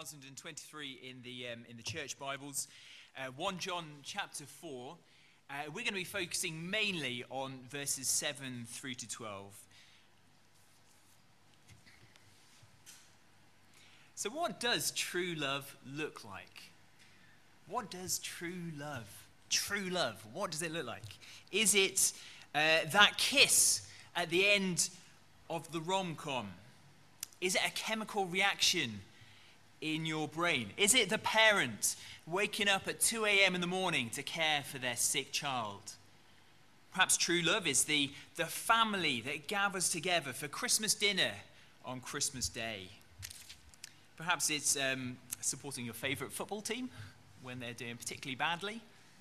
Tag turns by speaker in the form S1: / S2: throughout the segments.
S1: 2023 in the church Bibles, 1 John chapter 4. We're going to be focusing mainly on verses 7 through to 12. So what does true love look like? What does true love, what does it look like? Is it that kiss at the end of the rom-com? Is it a chemical reaction in your brain? Is it the parent waking up at 2 a.m. in the morning to care for their sick child? Perhaps true love is the family that gathers together for Christmas dinner on Christmas Day. Perhaps it's supporting your favourite football team when they're doing particularly badly.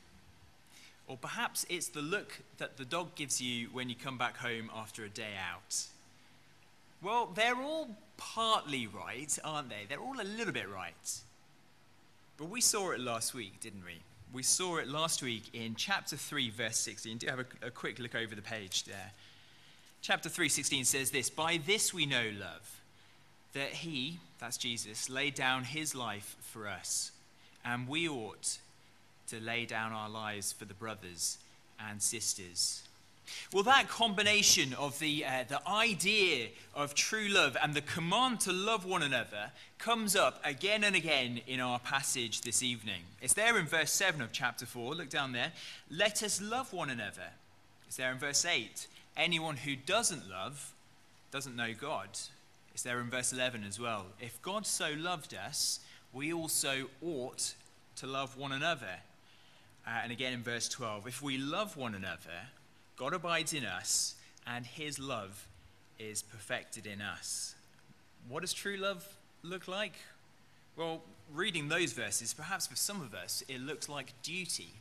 S1: Or perhaps it's the look that the dog gives you when you come back home after a day out. Well, they're all partly right, aren't they? They're all a little bit right. But we saw it last week, didn't we? We saw it last week in chapter 3, verse 16. Do have a quick look over the page there. Chapter 3:16 says this: "By this we know love, that he," that's Jesus, "laid down his life for us, and we ought to lay down our lives for the brothers and sisters." Well, that combination of the idea of true love and the command to love one another comes up again and again in our passage this evening. It's there in verse 7 of chapter 4. Look down there. "Let us love one another." It's there in verse 8. "Anyone who doesn't love doesn't know God." It's there in verse 11 as well. "If God so loved us, we also ought to love one another." And again in verse 12. "If we love one another, God abides in us, and his love is perfected in us." What does true love look like? Well, reading those verses, perhaps for some of us, it looks like duty.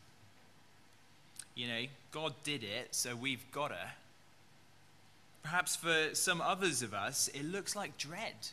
S1: You know, God did it, so we've got to. Perhaps for some others of us, it looks like dread.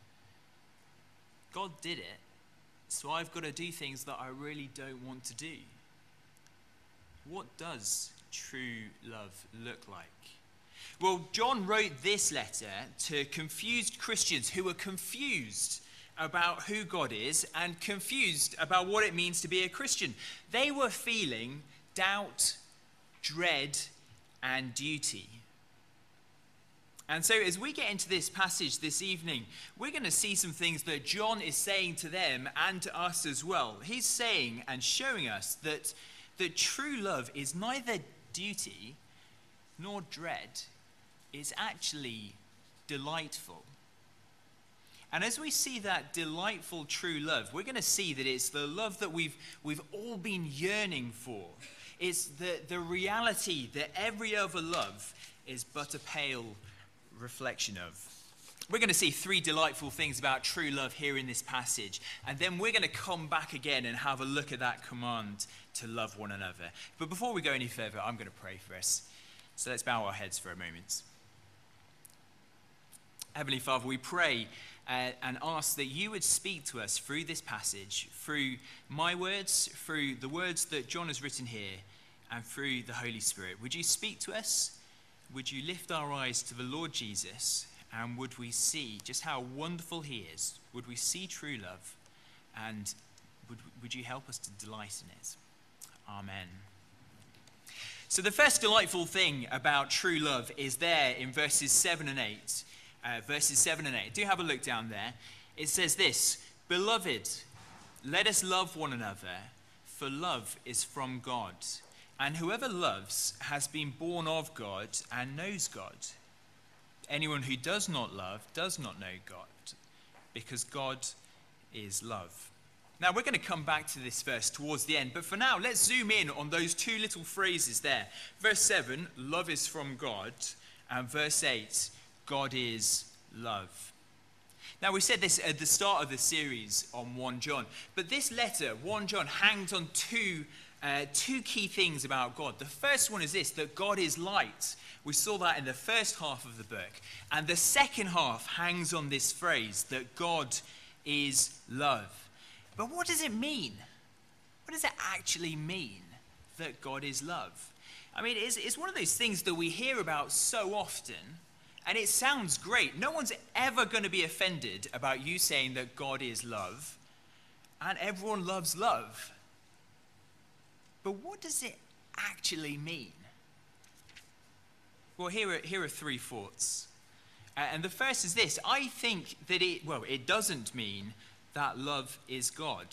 S1: God did it, so I've got to do things that I really don't want to do. What does true love look like? Well, John wrote this letter to confused Christians who were confused about who God is and confused about what it means to be a Christian. They were feeling doubt, dread, and duty. And so as we get into this passage this evening, we're going to see some things that John is saying to them and to us as well. He's saying and showing us that true love is neither duty nor dread. It's actually delightful. And as we see that delightful true love, we're going to see that it's the love that we've all been yearning for. It's the reality that every other love is but a pale reflection of. We're going to see three delightful things about true love here in this passage, and then we're going to come back again and have a look at that command to love one another. But before we go any further, I'm going to pray for us. So let's bow our heads for a moment. Heavenly Father, we pray and ask that you would speak to us through this passage, through my words, through the words that John has written here, and through the Holy Spirit. Would you speak to us? Would you lift our eyes to the Lord Jesus? And would we see just how wonderful he is? Would we see true love? And would you help us to delight in it? Amen. So the first delightful thing about true love is there in verses 7 and 8. Verses 7 and 8. Do have a look down there. It says this: "Beloved, let us love one another, for love is from God. And whoever loves has been born of God and knows God. Anyone who does not love does not know God, because God is love." Now, we're going to come back to this verse towards the end, but for now, let's zoom in on those two little phrases there. Verse 7, love is from God, and verse 8, God is love. Now, we said this at the start of the series on 1 John, but this letter, 1 John, hangs on two key things about God. The first one is this, that God is light. We saw that in the first half of the book. And the second half hangs on this phrase, that God is love. But what does it mean? What does it actually mean that God is love? I mean, it's one of those things that we hear about so often, and it sounds great. No one's ever going to be offended about you saying that God is love. and everyone loves love. But what does it actually mean? Well, here are three thoughts. And the first is this. I think that it doesn't mean that love is God.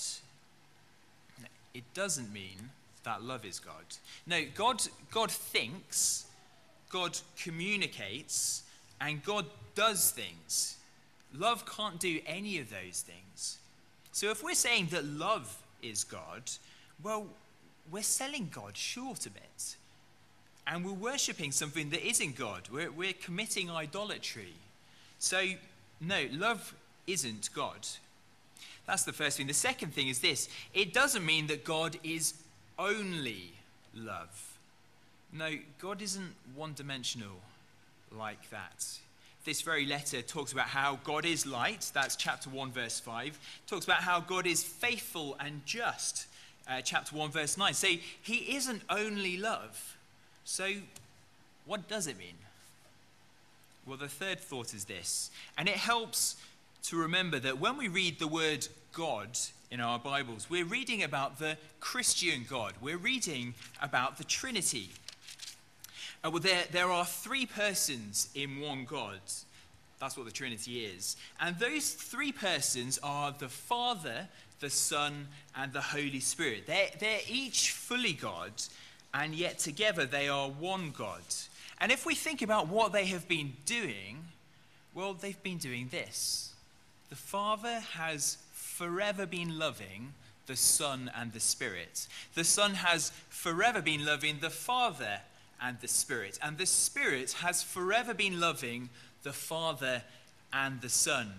S1: It doesn't mean that love is God. No, God thinks, God communicates, and God does things. Love can't do any of those things. So if we're saying that love is God, well, we're selling God short a bit. And we're worshipping something that isn't God. We're committing idolatry. So, no, love isn't God. That's the first thing. The second thing is this. It doesn't mean that God is only love. No, God isn't one-dimensional like that. This very letter talks about how God is light. That's chapter 1, verse 5. Talks about how God is faithful and just. Chapter 1, verse 9. So he isn't only love. So what does it mean? Well, the third thought is this. And it helps to remember that when we read the word God in our Bibles, we're reading about the Christian God. We're reading about the Trinity. Well, there are three persons in one God. That's what the Trinity is. And those three persons are the Father, the Son, and the Holy Spirit. They're each fully God, and yet together they are one God. And if we think about what they have been doing, well, they've been doing this. The Father has forever been loving the Son and the Spirit. The Son has forever been loving the Father and the Spirit. And the Spirit has forever been loving the Father and the Son.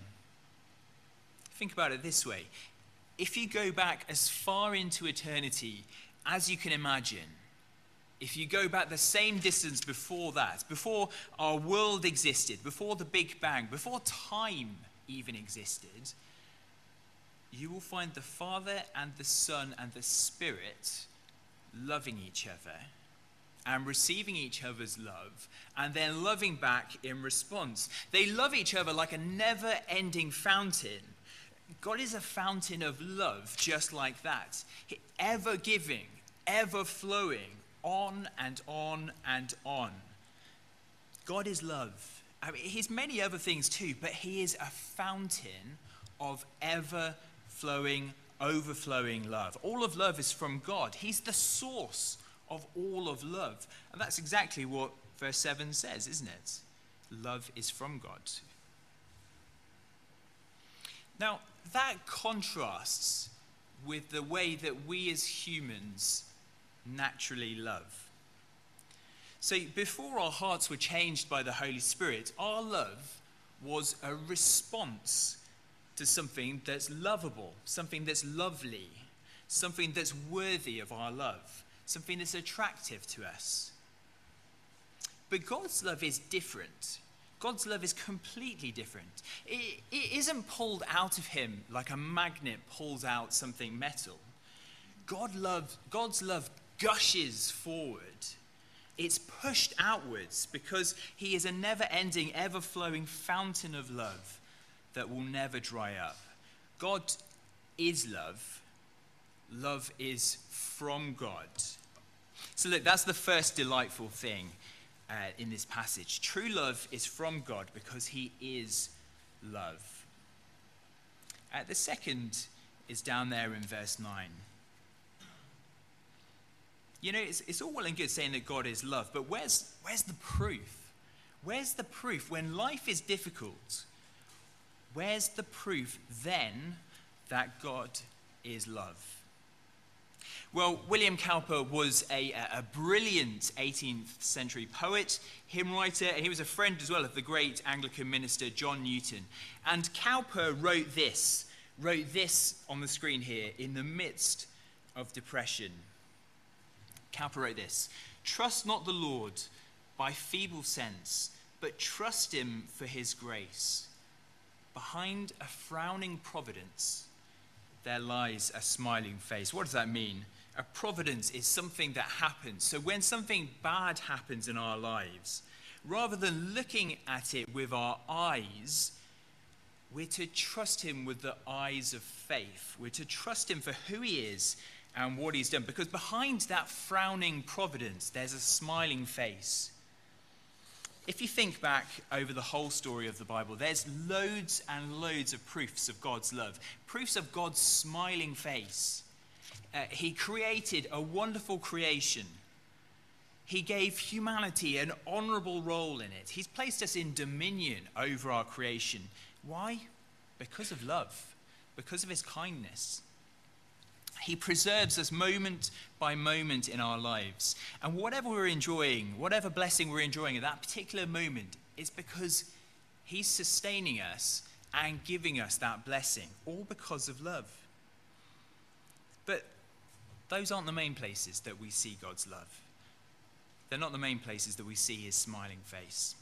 S1: Think about it this way. If you go back as far into eternity as you can imagine, if you go back the same distance before that, before our world existed, before the Big Bang, before time even existed, you will find the Father and the Son and the Spirit loving each other and receiving each other's love, and then loving back in response. They love each other like a never-ending fountain. God is a fountain of love just like that. Ever giving, ever flowing, on and on and on. God is love. I mean, he's many other things too, but he is a fountain of ever-flowing, overflowing love. All of love is from God. He's the source of all of love. And that's exactly what verse 7 says, isn't it? Love is from God. Now, that contrasts with the way that we as humans naturally love. So before our hearts were changed by the Holy Spirit, our love was a response to something that's lovable, something that's lovely, something that's worthy of our love, something that's attractive to us. But God's love is different. God's love is completely different. It isn't pulled out of him like a magnet pulls out something metal. God's love gushes forward. It's pushed outwards because he is a never-ending, ever-flowing fountain of love that will never dry up. God is love. Love is from God. So look, that's the first delightful thing in this passage. True love is from God because he is love. The second is down there in verse 9. You know, it's all well and good saying that God is love, but where's the proof? Where's the proof? When life is difficult, where's the proof then that God is love? Well, William Cowper was a brilliant 18th century poet, hymn writer, and he was a friend as well of the great Anglican minister John Newton. And Cowper wrote this on the screen here, in the midst of depression. Cowper wrote this: "Trust not the Lord by feeble sense, but trust him for his grace. Behind a frowning providence, there lies a smiling face." What does that mean? A providence is something that happens. So when something bad happens in our lives, rather than looking at it with our eyes, We're to trust him with the eyes of faith. We're to trust him for who he is and what he's done. Because behind that frowning providence, there's a smiling face. If you think back over the whole story of the Bible, there's loads and loads of proofs of God's love, proofs of God's smiling face. He created a wonderful creation. He gave humanity an honorable role in it. He's placed us in dominion over our creation. Why? Because of love, because of his kindness. He preserves us moment by moment in our lives. And whatever we're enjoying, whatever blessing we're enjoying at that particular moment, it's because he's sustaining us and giving us that blessing, all because of love. But those aren't the main places that we see God's love. They're not the main places that we see his smiling face.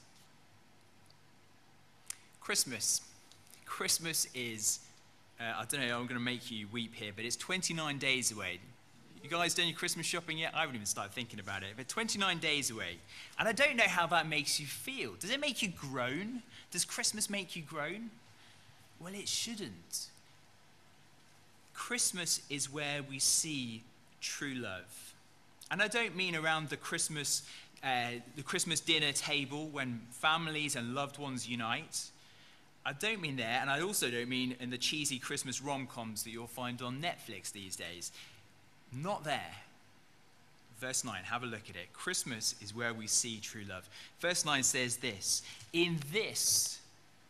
S1: Christmas. Christmas is, I don't know, I'm going to make you weep here, but it's 29 days away. You guys done your Christmas shopping yet? I haven't even started thinking about it, but 29 days away. And I don't know how that makes you feel. Does it make you groan? Does Christmas make you groan? Well, it shouldn't. Christmas is where we see true love. And I don't mean around the Christmas dinner table when families and loved ones unite. I don't mean there, and I also don't mean in the cheesy Christmas rom-coms that you'll find on Netflix these days. Not there. Verse 9, have a look at it. Christmas is where we see true love. Verse 9 says this, In this,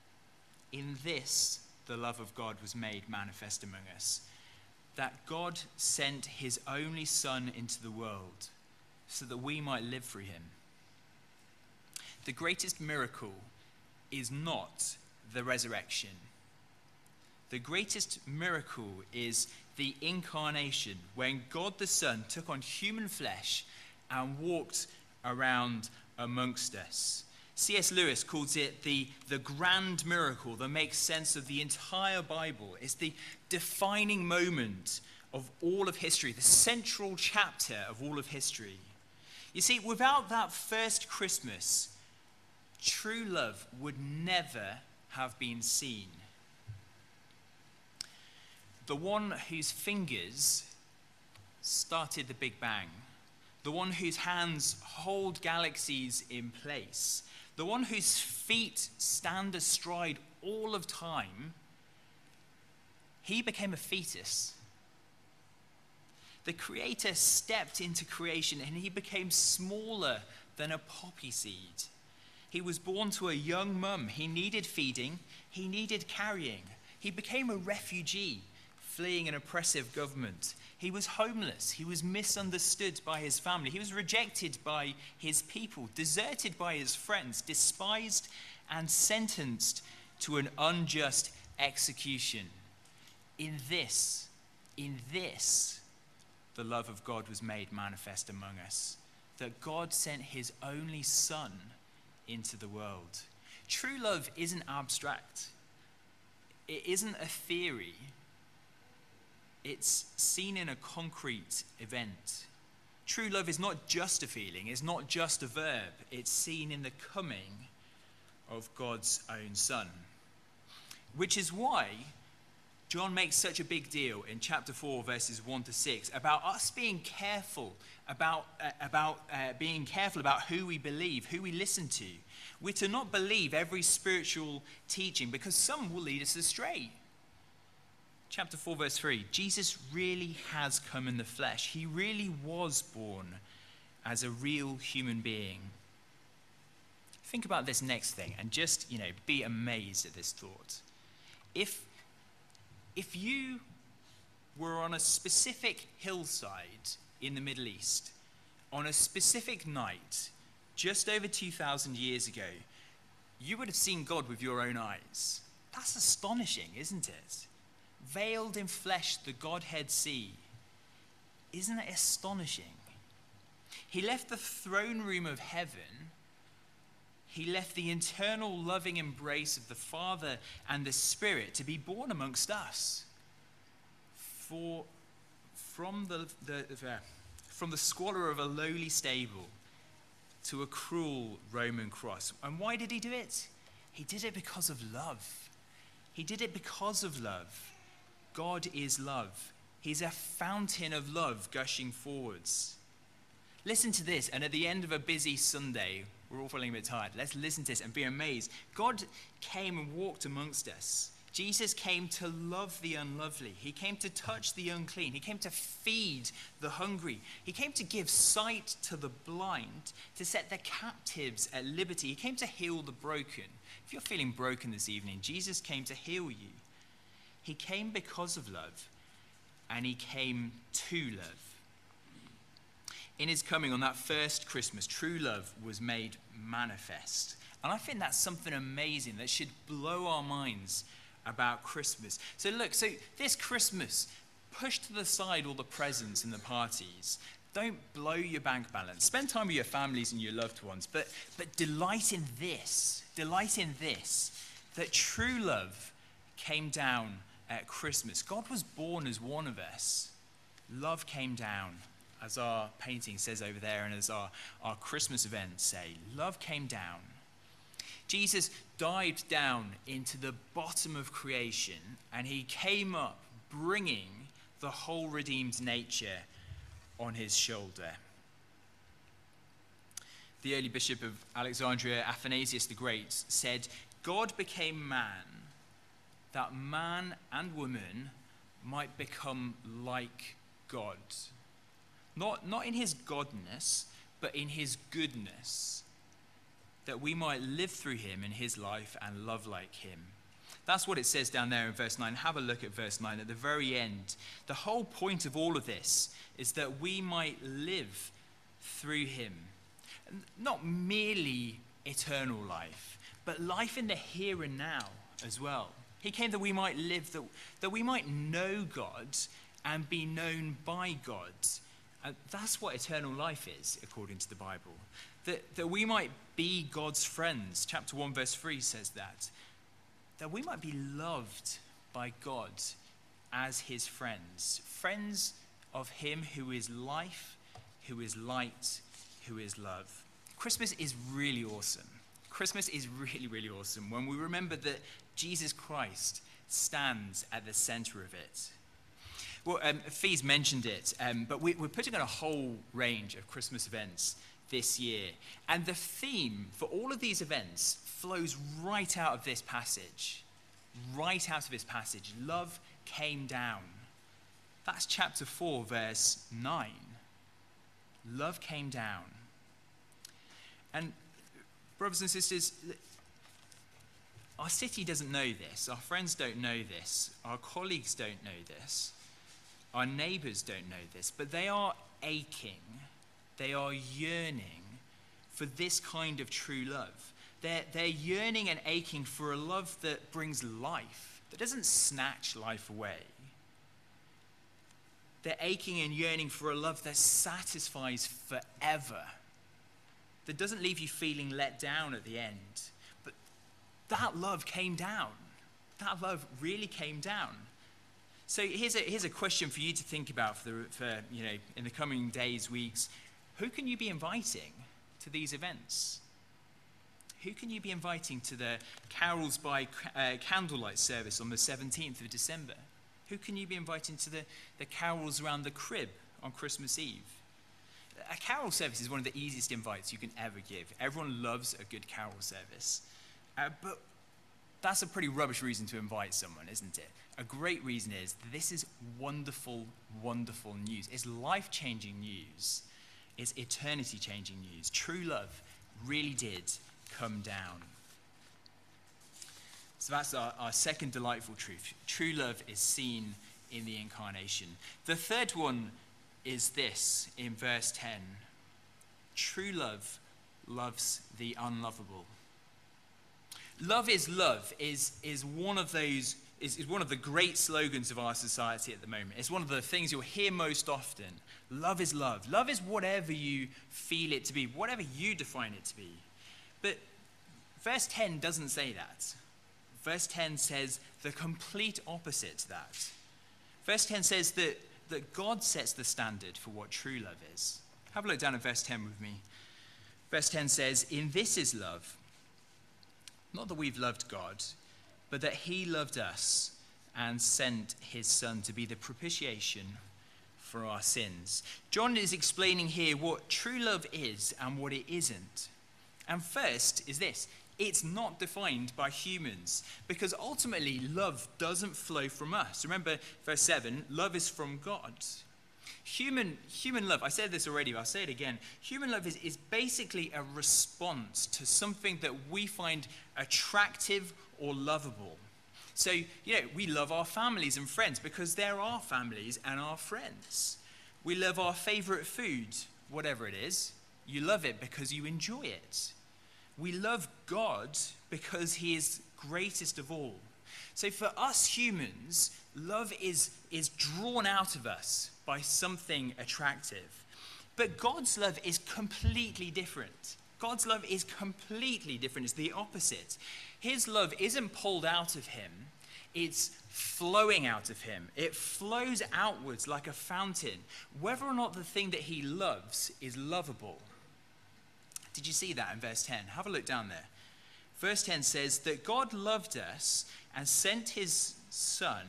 S1: the love of God was made manifest among us, that God sent his only Son into the world so that we might live through him. The greatest miracle is not the resurrection. The greatest miracle is the incarnation, when God the Son took on human flesh and walked around amongst us. C.S. Lewis calls it the grand miracle that makes sense of the entire Bible. It's the defining moment of all of history, the central chapter of all of history. You see, without that first Christmas, true love would never have been seen. The one whose fingers started the Big Bang, the one whose hands hold galaxies in place, the one whose feet stand astride all of time, he became a fetus. The Creator stepped into creation and he became smaller than a poppy seed. He was born to a young mum. He needed feeding. He needed carrying. He became a refugee, fleeing an oppressive government. He was homeless. He was misunderstood by his family. He was rejected by his people, deserted by his friends, despised and sentenced to an unjust execution. In this, the love of God was made manifest among us, that God sent his only Son into the world. True love isn't abstract. It isn't a theory. It's seen in a concrete event. True love is not just a feeling, it's not just a verb. It's seen in the coming of God's own Son. Which is why John makes such a big deal in chapter 4, verses 1 to 6, about us being careful about who we believe, who we listen to. We're to not believe every spiritual teaching because some will lead us astray. Chapter 4, verse 3, Jesus really has come in the flesh. He really was born as a real human being. Think about this next thing and just, be amazed at this thought. If you were on a specific hillside in the Middle East, on a specific night, just over 2,000 years ago, you would have seen God with your own eyes. That's astonishing, isn't it? Veiled in flesh, the Godhead see. Isn't it astonishing? He left the throne room of heaven. He left the eternal loving embrace of the Father and the Spirit to be born amongst us. From the squalor of a lowly stable to a cruel Roman cross. And why did he do it? He did it because of love. He did it because of love. God is love. He's a fountain of love gushing forwards. Listen to this, and at the end of a busy Sunday, we're all feeling a bit tired. Let's listen to this and be amazed. God came and walked amongst us. Jesus came to love the unlovely. He came to touch the unclean. He came to feed the hungry. He came to give sight to the blind, to set the captives at liberty. He came to heal the broken. If you're feeling broken this evening, Jesus came to heal you. He came because of love, and he came to love. In his coming on that first Christmas, true love was made manifest. And I think that's something amazing that should blow our minds about Christmas. So this Christmas, push to the side all the presents and the parties. Don't blow your bank balance. Spend time with your families and your loved ones, but delight in this, that true love came down at Christmas. God was born as one of us. Love came down, as our painting says over there, and as our Christmas events say. Love came down. Jesus dived down into the bottom of creation, and he came up bringing the whole redeemed nature on his shoulder. The early bishop of Alexandria, Athanasius the Great, said, God became man, that man and woman might become like God. Not in his godness, but in his goodness, that we might live through him in his life and love like him. That's what it says down there in verse 9. Have a look at verse 9 at the very end. The whole point of all of this is that we might live through him. Not merely eternal life, but life in the here and now as well. He came that we might live, that we might know God and be known by God. That's what eternal life is, according to the Bible. That we might be God's friends. Chapter 1, verse 3 says that. That we might be loved by God as his friends. Friends of him who is life, who is light, who is love. Christmas is really awesome. Christmas is really, really awesome when we remember that Jesus Christ stands at the center of it. Well, Fee's mentioned it, but we're putting on a whole range of Christmas events this year. And the theme for all of these events flows right out of this passage. Right out of this passage. Love came down. That's chapter 4, verse 9. Love came down. And brothers and sisters, our city doesn't know this. Our friends don't know this. Our colleagues don't know this. Our neighbors don't know this. But they are aching. They are yearning for this kind of true love. They're yearning and aching for a love that brings life, that doesn't snatch life away. They're aching and yearning for a love that satisfies forever, that doesn't leave you feeling let down at the end. But that love came down. That love really came down. So here's a question for you to think about for in the coming days, weeks. Who can you be inviting to these events? Who can you be inviting to the Carols by Candlelight service on the 17th of December? Who can you be inviting to the carols around the crib on Christmas Eve? A carol service is one of the easiest invites you can ever give. Everyone loves a good carol service. But that's a pretty rubbish reason to invite someone, isn't it? A great reason is this is wonderful, wonderful news. It's life-changing news. It's eternity-changing news. True love really did come down. So that's our second delightful truth. True love is seen in the incarnation. The third one is this in verse 10. True love loves the unlovable. Love is one of those is one of the great slogans of our society at the moment. It's one of the things you'll hear most often. Love is love. Love is whatever you feel it to be, whatever you define it to be. But verse 10 doesn't say that. Verse 10 says the complete opposite to that. Verse 10 says that God sets the standard for what true love is. Have a look down at verse 10 with me. Verse 10 says, "In this is love, not that we've loved God, but that he loved us and sent his Son to be the propitiation for our sins. John is explaining here what true love is and what it isn't. And first is this: it's not defined by humans, because ultimately love doesn't flow from us. Remember verse 7, love is from God. Human love, I said this already, but I'll say it again. Human love is basically a response to something that we find attractive or lovable. So, we love our families and friends because they're our families and our friends. We love our favorite food, whatever it is. You love it because you enjoy it. We love God because he is greatest of all. So for us humans, love is drawn out of us by something attractive. But God's love is completely different. God's love is completely different. It's the opposite. His love isn't pulled out of him. It's flowing out of him. It flows outwards like a fountain, whether or not the thing that he loves is lovable. Did you see that in verse 10? Have a look down there. Verse 10 says that God loved us and sent his Son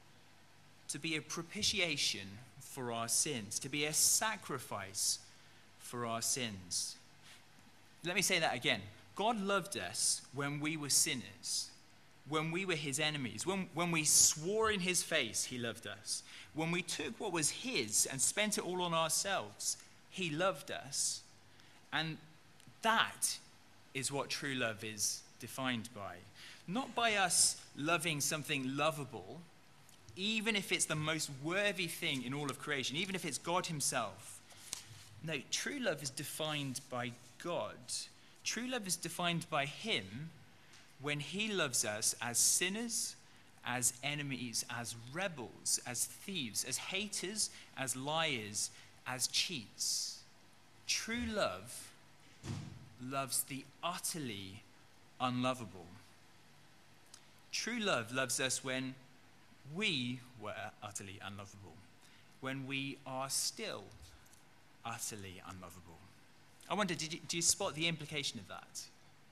S1: to be a propitiation for our sins, to be a sacrifice for our sins. Let me say that again. God loved us when we were sinners, when we were his enemies, when we swore in his face, he loved us. When we took what was his and spent it all on ourselves, he loved us. And that is what true love is defined by. Not by us loving something lovable, even if it's the most worthy thing in all of creation, even if it's God himself. No, true love is defined by God. True love is defined by him when he loves us as sinners, as enemies, as rebels, as thieves, as haters, as liars, as cheats. True love loves the utterly unlovable. True love loves us when we were utterly unlovable, when we are still utterly unlovable. I wonder, do you spot the implication of that?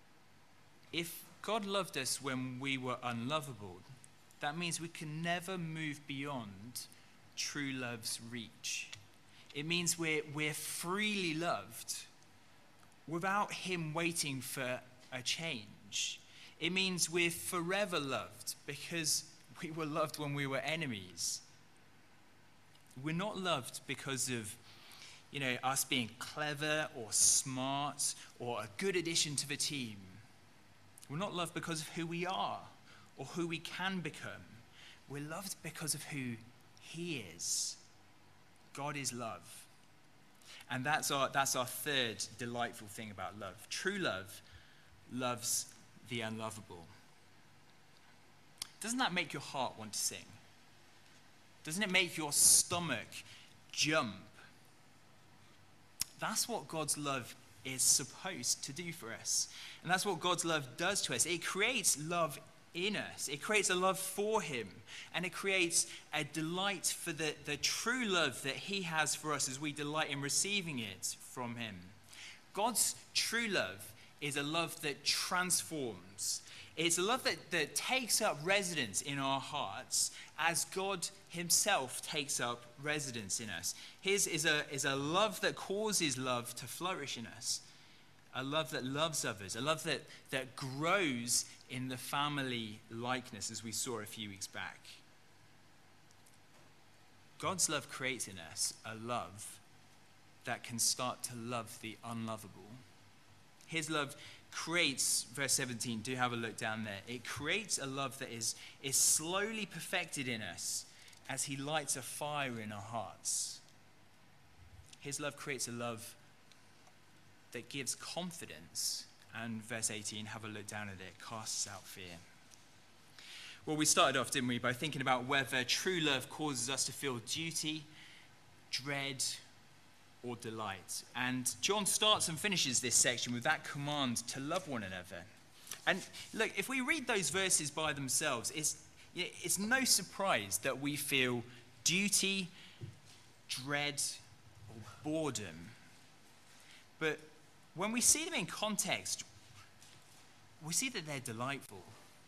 S1: If God loved us when we were unlovable, that means we can never move beyond true love's reach. It means we're freely loved without him waiting for a change. It means we're forever loved because we were loved when we were enemies. We're not loved because of us being clever or smart or a good addition to the team. We're not loved because of who we are or who we can become. We're loved because of who he is. God is love. And that's our third delightful thing about love. True love loves the unlovable. Doesn't that make your heart want to sing? Doesn't it make your stomach jump? That's what God's love is supposed to do for us. And that's what God's love does to us. It creates love in us. It creates a love for him. And it creates a delight for the true love that he has for us as we delight in receiving it from him. God's true love is a love that transforms. It's a love that takes up residence in our hearts as God himself takes up residence in us. His is a love that causes love to flourish in us. A love that loves others. A love that grows in the family likeness, as we saw a few weeks back. God's love creates in us a love that can start to love the unlovable. His love creates, verse 17, do have a look down there. It creates a love that is slowly perfected in us as he lights a fire in our hearts. His love creates a love that gives confidence. And verse 18, have a look down at it, casts out fear. Well, we started off, didn't we, by thinking about whether true love causes us to feel duty, dread, or delight. And John starts and finishes this section with that command to love one another. And look, if we read those verses by themselves, it's no surprise that we feel duty, dread, or boredom. But when we see them in context, we see that they're delightful.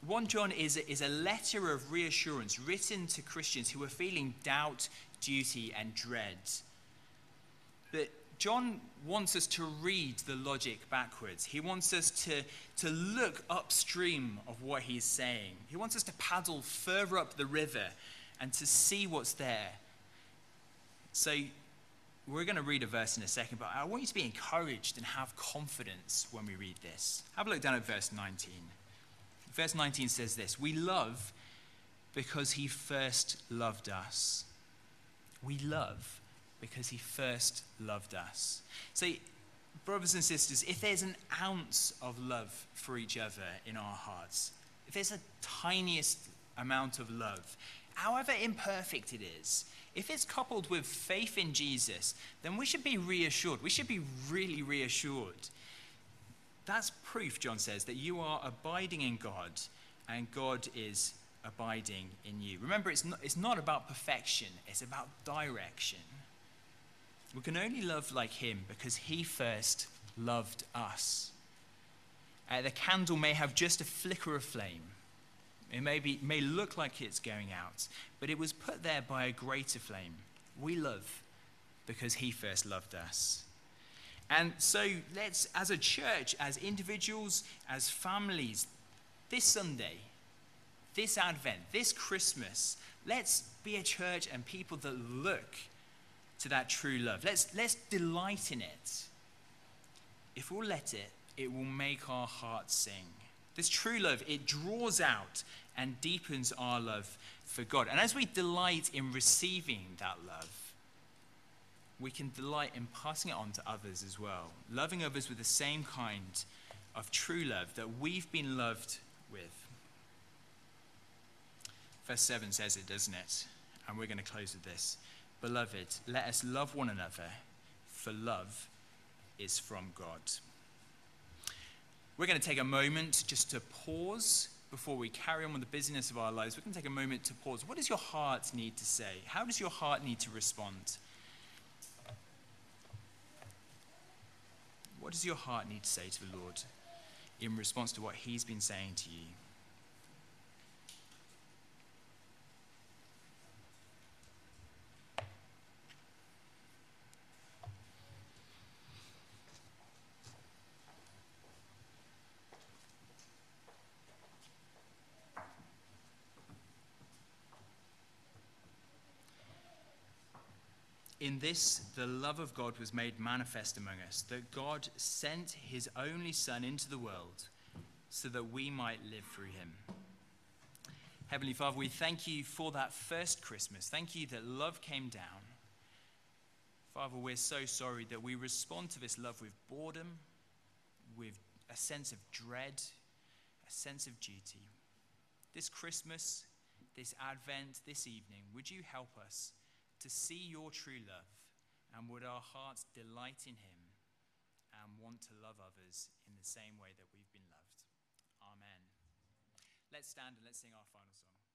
S1: 1 John is a letter of reassurance written to Christians who are feeling doubt, duty, and dread. But John wants us to read the logic backwards. He wants us to look upstream of what he's saying. He wants us to paddle further up the river and to see what's there. So we're going to read a verse in a second, but I want you to be encouraged and have confidence when we read this. Have a look down at verse 19. Verse 19 says this: "We love because he first loved us." We love because he first loved us. So, brothers and sisters, if there's an ounce of love for each other in our hearts, if there's a tiniest amount of love, however imperfect it is, if it's coupled with faith in Jesus, then we should be reassured. We should be really reassured. That's proof, John says, that you are abiding in God and God is abiding in you. Remember, it's not about perfection, it's about direction. We can only love like him because he first loved us. The candle may have just a flicker of flame. It may look like it's going out, but it was put there by a greater flame. We love because he first loved us. And so let's, as a church, as individuals, as families, this Sunday, this Advent, this Christmas, let's be a church and people that look to that true love. Let's delight in it. If we'll let it, it will make our hearts sing. This true love, it draws out and deepens our love for God. And as we delight in receiving that love, we can delight in passing it on to others as well, loving others with the same kind of true love that we've been loved with. Verse 7 says it, doesn't it? And we're going to close with this. "Beloved, let us love one another, for love is from God." We're going to take a moment just to pause before we carry on with the busyness of our lives. We're going to take a moment to pause. What does your heart need to say? How does your heart need to respond? What does your heart need to say to the Lord in response to what he's been saying to you? In this, the love of God was made manifest among us, that God sent his only Son into the world so that we might live through him. Heavenly Father, we thank you for that first Christmas. Thank you that love came down. Father, we're so sorry that we respond to this love with boredom, with a sense of dread, a sense of duty. This Christmas, this Advent, this evening, would you help us to see your true love, and would our hearts delight in him and want to love others in the same way that we've been loved. Amen. Let's stand and let's sing our final song.